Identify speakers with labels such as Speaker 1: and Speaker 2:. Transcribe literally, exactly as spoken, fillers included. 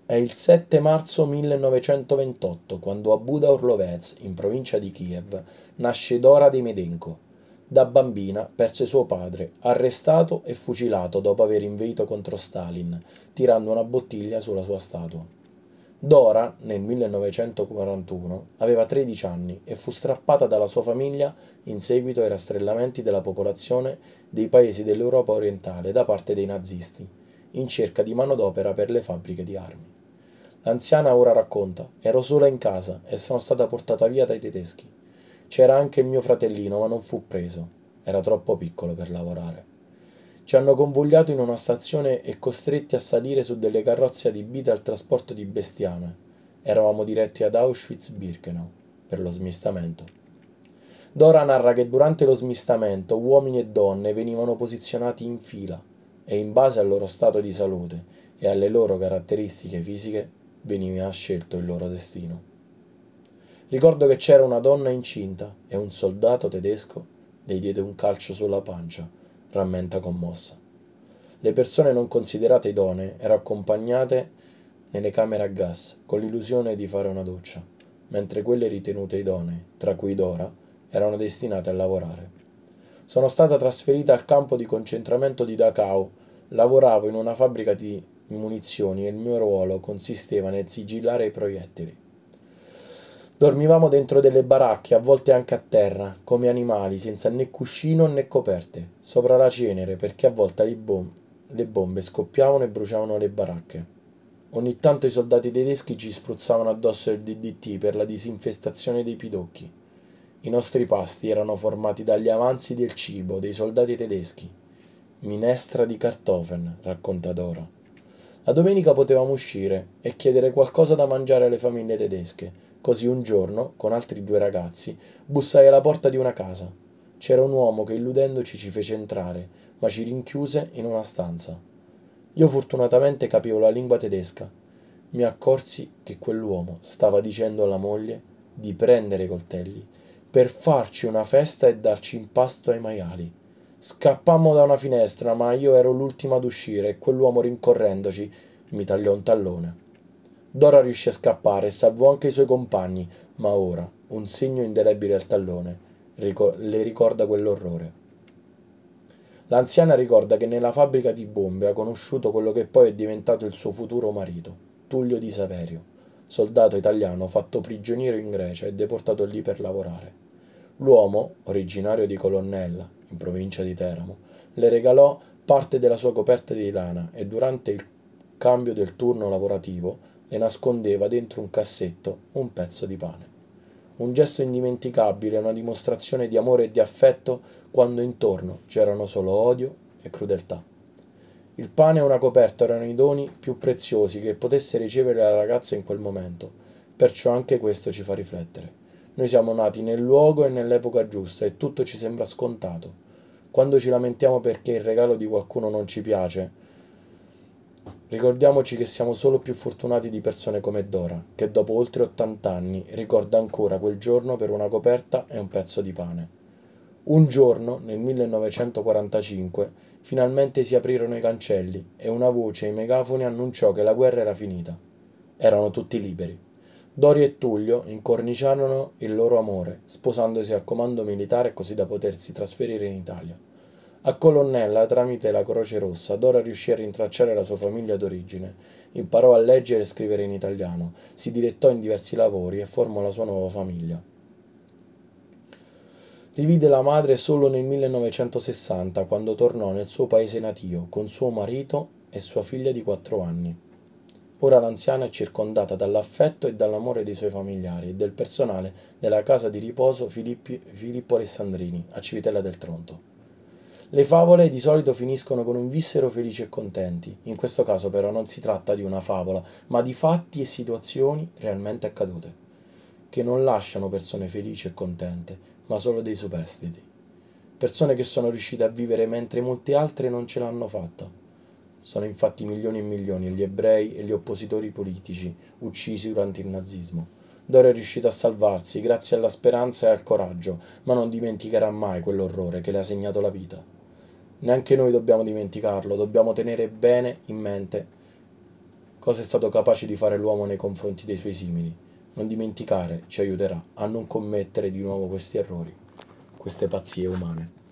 Speaker 1: È il sette marzo millenovecentoventotto, quando a Buda Orlovez, in provincia di Kiev, nasce Dora Demedenko. Da bambina perse suo padre, arrestato e fucilato dopo aver inveito contro Stalin, tirando una bottiglia sulla sua statua. Dora, nel millenovecentoquarantuno, aveva tredici anni e fu strappata dalla sua famiglia in seguito ai rastrellamenti della popolazione dei paesi dell'Europa orientale da parte dei nazisti, in cerca di manodopera per le fabbriche di armi. L'anziana ora racconta: ero sola in casa e sono stata portata via dai tedeschi. C'era anche il mio fratellino, ma non fu preso. Era troppo piccolo per lavorare. Ci hanno convogliato in una stazione e costretti a salire su delle carrozze adibite al trasporto di bestiame. Eravamo diretti ad Auschwitz-Birkenau per lo smistamento. Dora narra che durante lo smistamento uomini e donne venivano posizionati in fila e in base al loro stato di salute e alle loro caratteristiche fisiche veniva scelto il loro destino. Ricordo che c'era una donna incinta e un soldato tedesco le diede un calcio sulla pancia, rammenta commossa. Le persone non considerate idonee erano accompagnate nelle camere a gas con l'illusione di fare una doccia, mentre quelle ritenute idonee, tra cui Dora, erano destinate a lavorare. Sono stata trasferita al campo di concentramento di Dachau. Lavoravo in una fabbrica di munizioni e il mio ruolo consisteva nel sigillare i proiettili. Dormivamo dentro delle baracche, a volte anche a terra, come animali, senza né cuscino né coperte, sopra la cenere, perché a volte le, bom- le bombe scoppiavano e bruciavano le baracche. Ogni tanto i soldati tedeschi ci spruzzavano addosso il D D T per la disinfestazione dei pidocchi. I nostri pasti erano formati dagli avanzi del cibo dei soldati tedeschi. Minestra di Kartoffeln, racconta Dora. La domenica potevamo uscire e chiedere qualcosa da mangiare alle famiglie tedesche. Così un giorno, con altri due ragazzi, bussai alla porta di una casa. C'era un uomo che illudendoci ci fece entrare, ma ci rinchiuse in una stanza. Io fortunatamente capivo la lingua tedesca. Mi accorsi che quell'uomo stava dicendo alla moglie di prendere i coltelli per farci una festa e darci in pasto ai maiali. Scappammo da una finestra, ma io ero l'ultima ad uscire e quell'uomo rincorrendoci mi tagliò un tallone. Dora riuscì a scappare e salvò anche i suoi compagni, ma ora un segno indelebile al tallone ricor- le ricorda quell'orrore. L'anziana ricorda che nella fabbrica di bombe ha conosciuto quello che poi è diventato il suo futuro marito, Tullio Di Saverio, soldato italiano fatto prigioniero in Grecia e deportato lì per lavorare. L'uomo, originario di Colonnella, in provincia di Teramo, le regalò parte della sua coperta di lana e durante il cambio del turno lavorativo le nascondeva dentro un cassetto un pezzo di pane. Un gesto indimenticabile, una dimostrazione di amore e di affetto quando intorno c'erano solo odio e crudeltà. Il pane e una coperta erano i doni più preziosi che potesse ricevere la ragazza in quel momento, perciò anche questo ci fa riflettere. Noi siamo nati nel luogo e nell'epoca giusta e tutto ci sembra scontato. Quando ci lamentiamo perché il regalo di qualcuno non ci piace, ricordiamoci che siamo solo più fortunati di persone come Dora, che dopo oltre ottanta anni ricorda ancora quel giorno per una coperta e un pezzo di pane. Un giorno, nel millenovecentoquarantacinque, finalmente si aprirono i cancelli e una voce ai megafoni annunciò che la guerra era finita. Erano tutti liberi. Dori e Tullio incorniciarono il loro amore, sposandosi al comando militare così da potersi trasferire in Italia. A Colonnella, tramite la Croce Rossa, Dora riuscì a rintracciare la sua famiglia d'origine, imparò a leggere e scrivere in italiano, si dilettò in diversi lavori e formò la sua nuova famiglia. Rivide la madre solo nel millenovecentosessanta, quando tornò nel suo paese natio con suo marito e sua figlia di quattro anni. Ora l'anziana è circondata dall'affetto e dall'amore dei suoi familiari e del personale della casa di riposo Filippi- Filippo Alessandrini a Civitella del Tronto. Le favole di solito finiscono con un vissero felici e contenti. In questo caso però non si tratta di una favola, ma di fatti e situazioni realmente accadute, che non lasciano persone felici e contente, ma solo dei superstiti. Persone che sono riuscite a vivere mentre molte altre non ce l'hanno fatta. Sono infatti milioni e milioni gli ebrei e gli oppositori politici uccisi durante il nazismo. Dora è riuscita a salvarsi grazie alla speranza e al coraggio, ma non dimenticherà mai quell'orrore che le ha segnato la vita. Neanche noi dobbiamo dimenticarlo, dobbiamo tenere bene in mente cosa è stato capace di fare l'uomo nei confronti dei suoi simili. Non dimenticare ci aiuterà a non commettere di nuovo questi errori, queste pazzie umane.